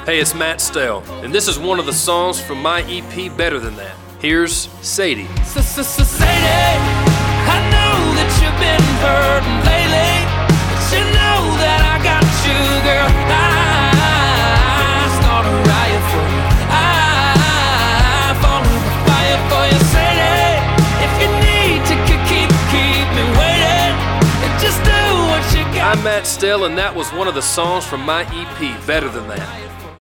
Hey, it's Matt Stell, and this is one of the songs from my EP, Better Than That. Here's Sadie. Sadie, I know that you've been hurting lately, but you know that I got you, girl. I start a riot for you. I fall in the fire for you, Sadie. If you need to keep me waiting, just do what you got. I'm Matt Stell, and that was one of the songs from my EP, Better Than That.